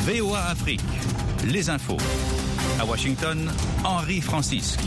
VOA Afrique, les infos. À Washington, Henri Francisque.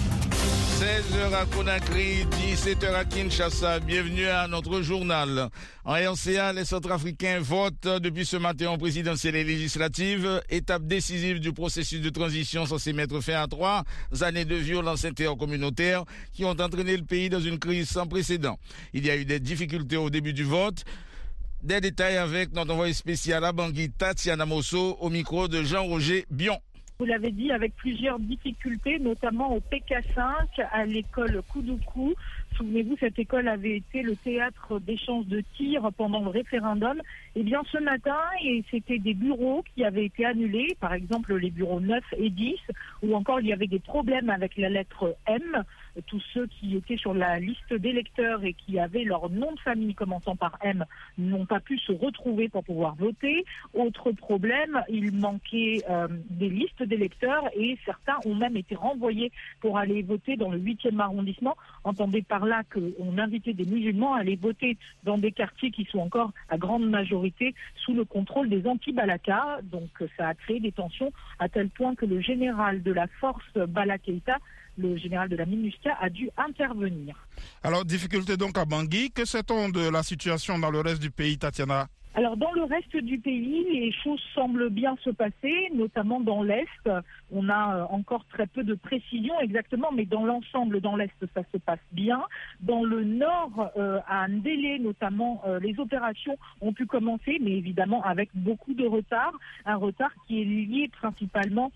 16h à Conakry, 17h à Kinshasa. Bienvenue à notre journal. En RCA, les Centrafricains votent depuis ce matin en présidentielle et législative, étape décisive du processus de transition censé mettre fin à 3 années de violence intercommunautaire qui ont entraîné le pays dans une crise sans précédent. Il y a eu des difficultés au début du vote. Des détails avec notre envoyé spécial à Bangui, Tatiana Mosso, au micro de Jean-Roger Bion. Vous l'avez dit, avec plusieurs difficultés, notamment au PK5, à l'école Koudoukou. Souvenez-vous, cette école avait été le théâtre d'échanges de tirs pendant le référendum. Eh bien, ce matin, c'était des bureaux qui avaient été annulés, par exemple les bureaux 9 et 10, ou encore il y avait des problèmes avec la lettre M. Tous ceux qui étaient sur la liste d'électeurs et qui avaient leur nom de famille commençant par M n'ont pas pu se retrouver pour pouvoir voter. Autre problème, il manquait des listes d'électeurs et certains ont même été renvoyés pour aller voter dans le 8e arrondissement. Entendez par là qu'on invitait des musulmans à aller voter dans des quartiers qui sont encore à grande majorité sous le contrôle des anti-Balaka. Donc ça a créé des tensions à tel point que le général de la force Bala Keïta, le général de la MINUSCA, a dû intervenir. Alors, difficulté donc à Bangui. Que sait-on de la situation dans le reste du pays, Tatiana ? Alors, dans le reste du pays, les choses semblent bien se passer, notamment dans l'Est. On a encore très peu de précision exactement, mais dans l'ensemble, dans l'Est, ça se passe bien. Dans le Nord, à Ndélé notamment, les opérations ont pu commencer, mais évidemment avec beaucoup de retard. Un retard qui est lié principalement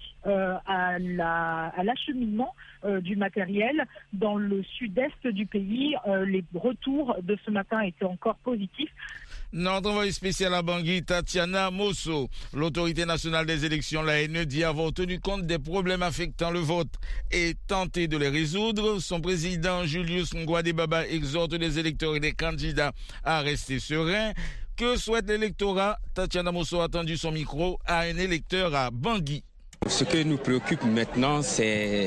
à l'acheminement du matériel. Dans le sud-est du pays, les retours de ce matin étaient encore positifs. Notre envoyé spécial à Bangui, Tatiana Mosso. L'autorité nationale des élections, l'ANE, dit avoir tenu compte des problèmes affectant le vote et tenté de les résoudre. Son président, Julius Ngouadé-Baba, exhorte les électeurs et les candidats à rester sereins. Que souhaite l'électorat? Tatiana Mosso a tendu son micro à un électeur à Bangui. Ce qui nous préoccupe maintenant, c'est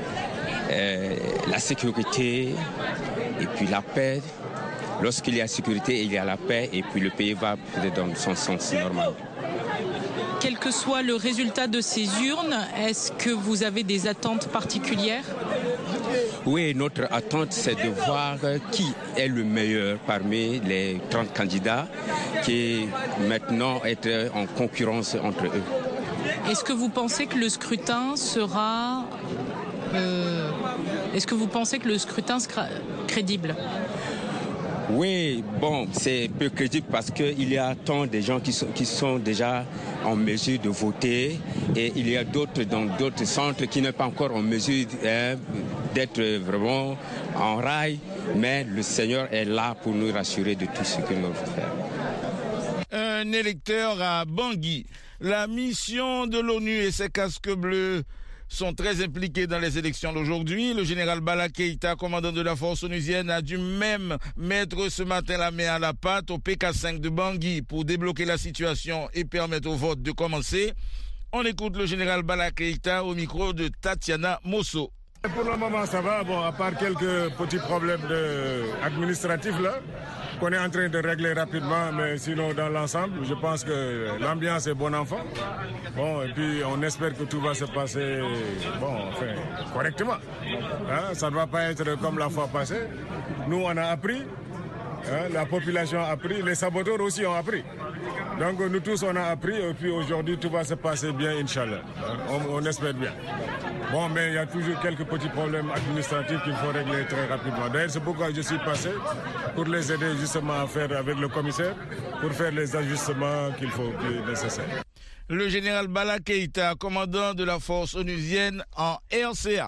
la sécurité et puis la paix. Lorsqu'il y a sécurité, il y a la paix et puis le pays va dans son sens normal. Quel que soit le résultat de ces urnes, est-ce que vous avez des attentes particulières? Oui, notre attente, c'est de voir qui est le meilleur parmi les 30 candidats qui maintenant être en concurrence entre eux. Est-ce que vous pensez que le scrutin sera crédible? Oui, bon, c'est peu crédible parce qu'il y a tant de gens qui sont déjà en mesure de voter et il y a d'autres dans d'autres centres qui ne sont pas encore en mesure d'être vraiment en rail, mais le Seigneur est là pour nous rassurer de tout ce que nous devons faire. Un électeur à Bangui. La mission de l'ONU et ses casques bleus sont très impliqués dans les élections d'aujourd'hui. Le général Bala Keïta, commandant de la force onusienne, a dû même mettre ce matin la main à la pâte au PK5 de Bangui pour débloquer la situation et permettre au vote de commencer. On écoute le général Bala Keïta au micro de Tatiana Mosso. Pour le moment, ça va, à part quelques petits problèmes administratifs là, qu'on est en train de régler rapidement, mais sinon dans l'ensemble, je pense que l'ambiance est bon enfant. Et puis on espère que tout va se passer correctement. Ça ne va pas être comme la fois passée. Nous, on a appris, la population a appris, les saboteurs aussi ont appris. Donc nous tous, on a appris, et puis aujourd'hui, tout va se passer bien, Inch'Allah. On espère bien. Mais il y a toujours quelques petits problèmes administratifs qu'il faut régler très rapidement. D'ailleurs, c'est pourquoi je suis passé pour les aider justement à faire avec le commissaire, pour faire les ajustements qu'il faut, qui est nécessaire. Le général Bala Keïta, commandant de la force onusienne en RCA.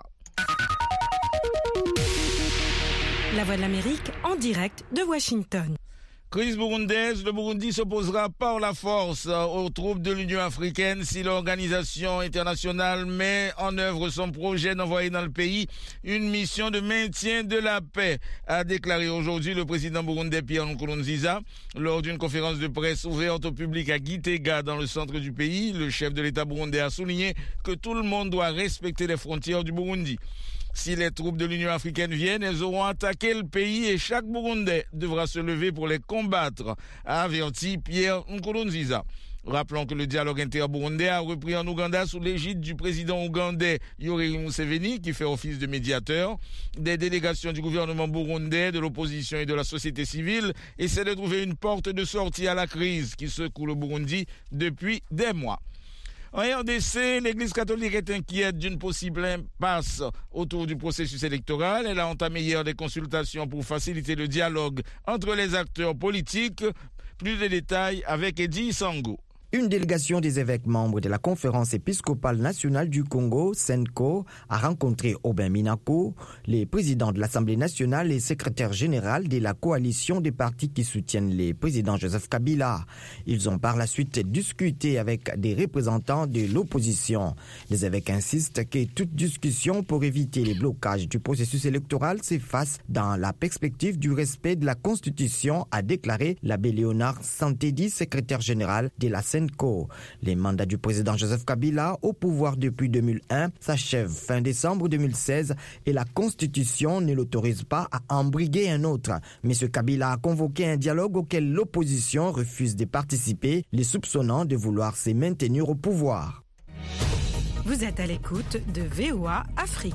La Voix de l'Amérique en direct de Washington. Crise burundaise, le Burundi s'opposera par la force aux troupes de l'Union africaine si l'organisation internationale met en œuvre son projet d'envoyer dans le pays une mission de maintien de la paix, a déclaré aujourd'hui le président burundais Pierre Nkurunziza lors d'une conférence de presse ouverte au public à Gitega dans le centre du pays. Le chef de l'État burundais a souligné que tout le monde doit respecter les frontières du Burundi. Si les troupes de l'Union africaine viennent, elles auront attaqué le pays et chaque Burundais devra se lever pour les combattre, a averti Pierre Nkurunziza. Rappelons que le dialogue inter-burundais a repris en Ouganda sous l'égide du président ougandais Yoweri Museveni, qui fait office de médiateur. Des délégations du gouvernement burundais, de l'opposition et de la société civile essaient de trouver une porte de sortie à la crise qui secoue le Burundi depuis des mois. En RDC, l'Église catholique est inquiète d'une possible impasse autour du processus électoral. Elle a entamé hier des consultations pour faciliter le dialogue entre les acteurs politiques. Plus de détails avec Eddie Sango. Une délégation des évêques membres de la Conférence épiscopale nationale du Congo, CENCO, a rencontré Aubin Minaku, les présidents de l'Assemblée nationale et secrétaire général de la coalition des partis qui soutiennent le président Joseph Kabila. Ils ont par la suite discuté avec des représentants de l'opposition. Les évêques insistent que toute discussion pour éviter les blocages du processus électoral s'efface dans la perspective du respect de la Constitution, a déclaré l'abbé Léonard Santédi, secrétaire général de la CENCO. Les mandats du président Joseph Kabila au pouvoir depuis 2001 s'achèvent fin décembre 2016 et la Constitution ne l'autorise pas à embriguer un autre. M. Kabila a convoqué un dialogue auquel l'opposition refuse de participer, les soupçonnant de vouloir se maintenir au pouvoir. Vous êtes à l'écoute de VOA Afrique.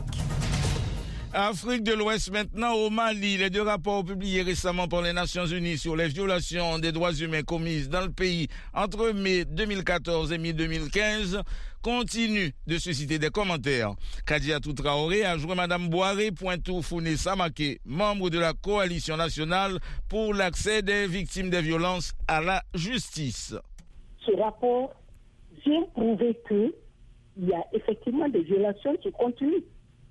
Afrique de l'Ouest maintenant, au Mali, les 2 rapports publiés récemment par les Nations Unies sur les violations des droits humains commises dans le pays entre mai 2014 et mai 2015 continuent de susciter des commentaires. Kadiatou Traoré a joint Mme Boiré Pointou Founé Samake, membre de la Coalition nationale pour l'accès des victimes des violences à la justice. Ce rapport vient prouver qu'il y a effectivement des violations qui continuent.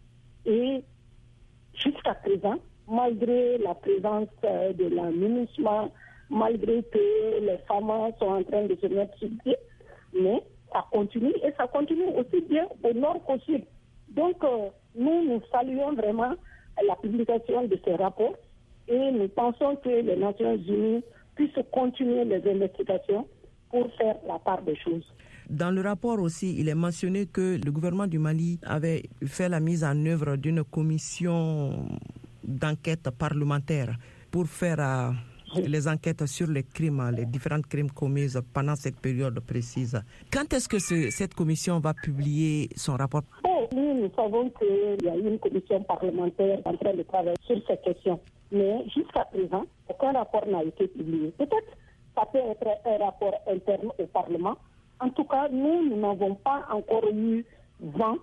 Et jusqu'à présent, malgré la présence de la MINUSMA, malgré que les femmes sont en train de se mettre sur pied, mais ça continue et ça continue aussi bien au nord qu'au sud. Donc, nous saluons vraiment la publication de ces rapports et nous pensons que les Nations Unies puissent continuer les investigations pour faire la part des choses. Dans le rapport aussi, il est mentionné que le gouvernement du Mali avait fait la mise en œuvre d'une commission d'enquête parlementaire pour faire les enquêtes sur les crimes, les différents crimes commis pendant cette période précise. Quand est-ce que cette commission va publier son rapport? Nous savons qu'il y a une commission parlementaire en train de travailler sur cette question. Mais jusqu'à présent, aucun rapport n'a été publié. Peut-être ça peut être un rapport interne au Parlement. En tout cas, nous n'avons pas encore eu vent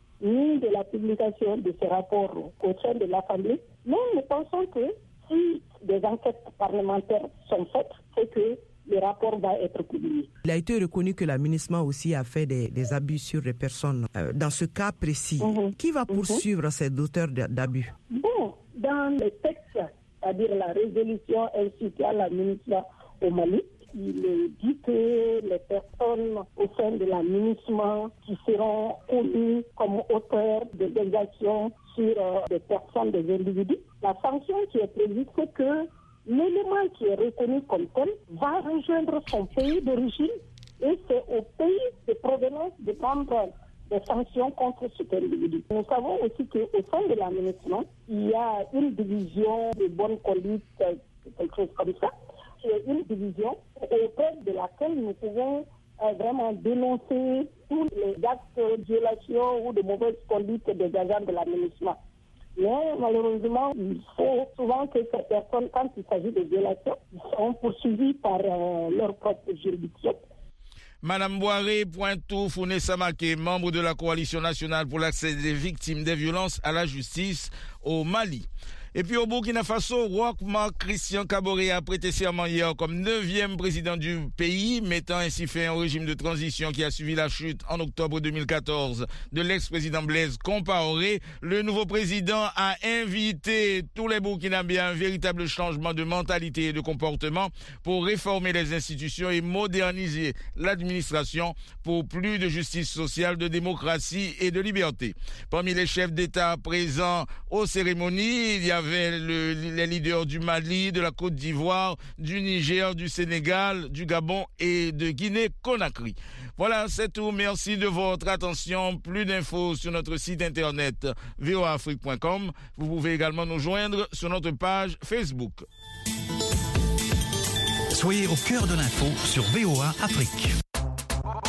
ni de la publication de ce rapport au sein de l'Assemblée. Mais nous pensons que si des enquêtes parlementaires sont faites, c'est que le rapport va être publié. Il a été reconnu que la MINUSMA aussi a fait des abus sur les personnes. Dans ce cas précis, qui va poursuivre ces auteurs d'abus? Bon, dans le texte, c'est-à-dire la résolution incitée à la MINUSMA au Mali, il est dit que les personnes au sein de la MINUSMA qui seront connues comme auteurs de délégations sur des personnes, des individus, la sanction qui est prévue, c'est que l'élément qui est reconnu comme tel va rejoindre son pays d'origine et c'est au pays de provenance de prendre des sanctions contre cet individu. Nous savons aussi qu'au sein de la MINUSMA, il y a une division de bonne conduite, quelque chose comme ça. C'est une division auprès de laquelle nous pouvons vraiment dénoncer tous les actes de violation ou de mauvaise conduite des agents de la MINUSMA. Mais malheureusement, il faut souvent que ces personnes, quand il s'agit de violations, sont poursuivies par leur propre juridiction. Madame Boiré Pointou Founé Samake, membre de la Coalition nationale pour l'accès des victimes des violences à la justice au Mali. Et puis au Burkina Faso, Roch Marc Christian Kaboré a prêté serment hier comme 9e président du pays, mettant ainsi fin au régime de transition qui a suivi la chute en octobre 2014 de l'ex-président Blaise Compaoré. Le nouveau président a invité tous les Burkinabés à un véritable changement de mentalité et de comportement pour réformer les institutions et moderniser l'administration pour plus de justice sociale, de démocratie et de liberté. Parmi les chefs d'État présents aux cérémonies, il y avait les leaders du Mali, de la Côte d'Ivoire, du Niger, du Sénégal, du Gabon et de Guinée-Conakry. Voilà, c'est tout. Merci de votre attention. Plus d'infos sur notre site internet voaafrique.com. Vous pouvez également nous joindre sur notre page Facebook. Soyez au cœur de l'info sur VOA Afrique.